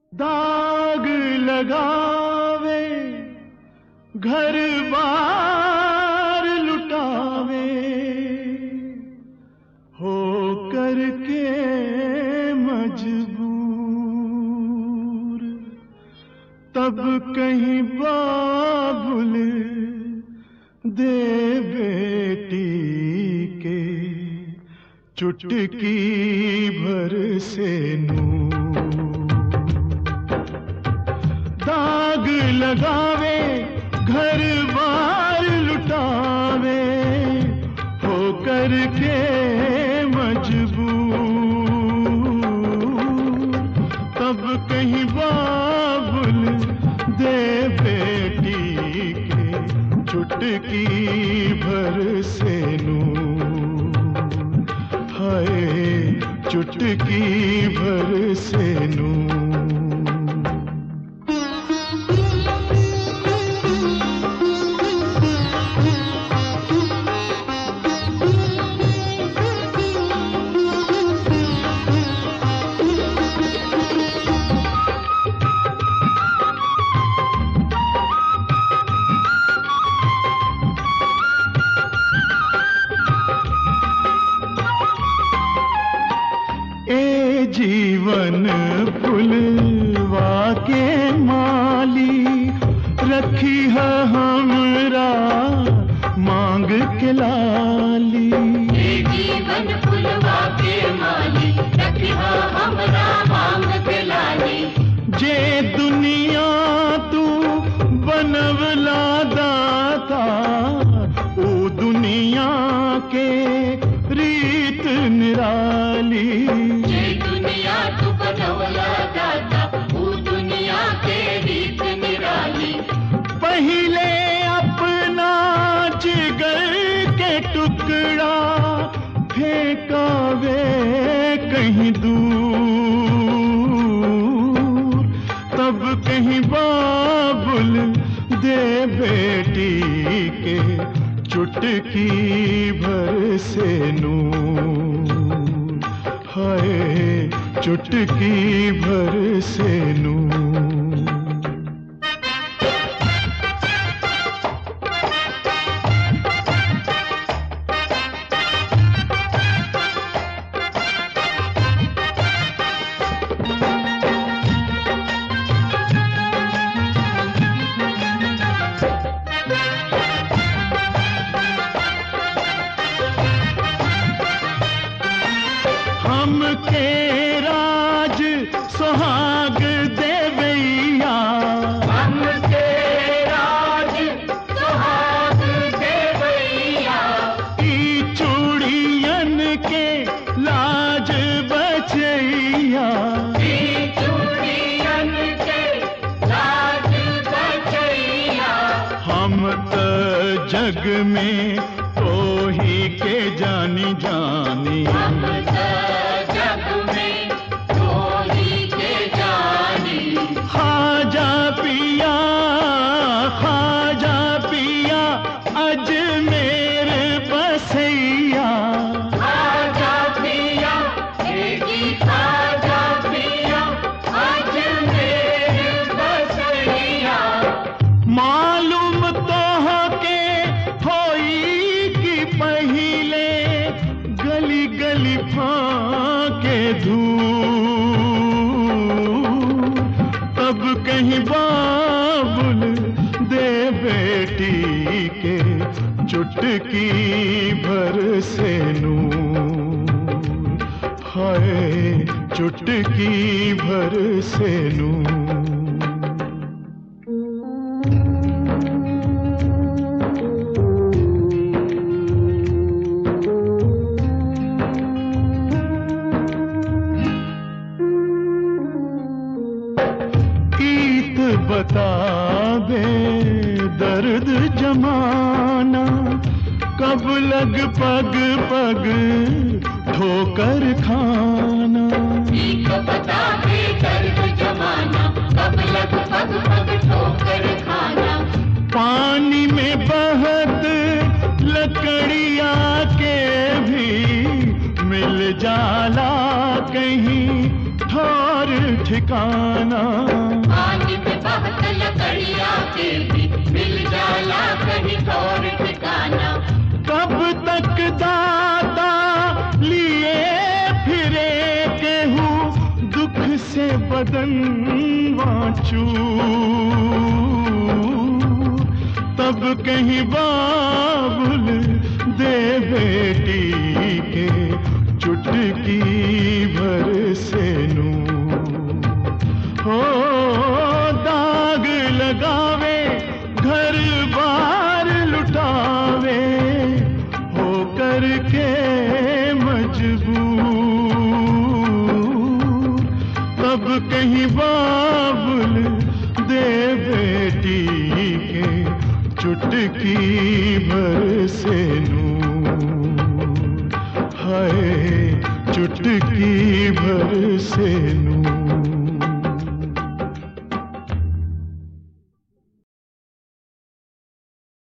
दाग लगावे घर बार लुटावे हो करके मजबूर, तब कहीं बाबुल दे बेटी के चुटकी भर से नूर। दाग लगावे घर बार लुटावे हो करके मजबूर, तब कहीं बाबुल दे बेटी के चुटकी भर से नूर। हाय चुटकी भर से नूर। जीवन फुलवा के माली रखी है हमरा मांग के लाली। ये जीवन फुलवा के माली रखी है हमरा मांग के लाली। जे दुनिया तू बनवला दाता ओ दुनिया के रीत निराली। तू बनवला दाता वो दुनिया के रीत निराली। पहले अपना जिगर के टुकड़ा फेंकावे कहीं दूर, तब कहीं बाबुल दे बेटी के चुटकी भर से नूर। हाय चुटकी भर से नूर। हमके राज सुहाग देवैया, हमके राज सुहाग देवैया। ई चूड़ियन के लाज बचैया, ई चूड़ियन के लाज बचैया। हम तो जग में ओही के जानी जानी। हम तो जग में ओही के जानी। खाजा पिया अजमेर बसैया। खाजा पिया जी खाजा पिया अजमेर बसैया। मालूम तो हो के होई कि पहिले गली गली फाके धूल, तब कहीं बाबुल दे बेटी के चुटकी भर से नूर। हाय चुटकी भर से नूर। बता दे दर्द जमाना, कब लग पग पग ठोकर खाना। बता दे दर्द जमाना, कब लग पग पग ठोकर खाना। पानी में बहत लकड़िया के भी मिल जाला कहीं ठोर और ठिकाना। पानी में बहत लकड़िया के भी मिल जाला कहीं और ठिकाना। कब तक दाता लिए फिरे केहूँ दुख से बदन वाचू, तब कहीं बाबुल दे बेटी के चुटकी भर से नूर। हो दाग लगावे घर बार लुटावे हो करके मजबूर, तब कहीं बाबुल दे बेटी के चुटकी भर से नूर। हाय चुटकी भर से नूर।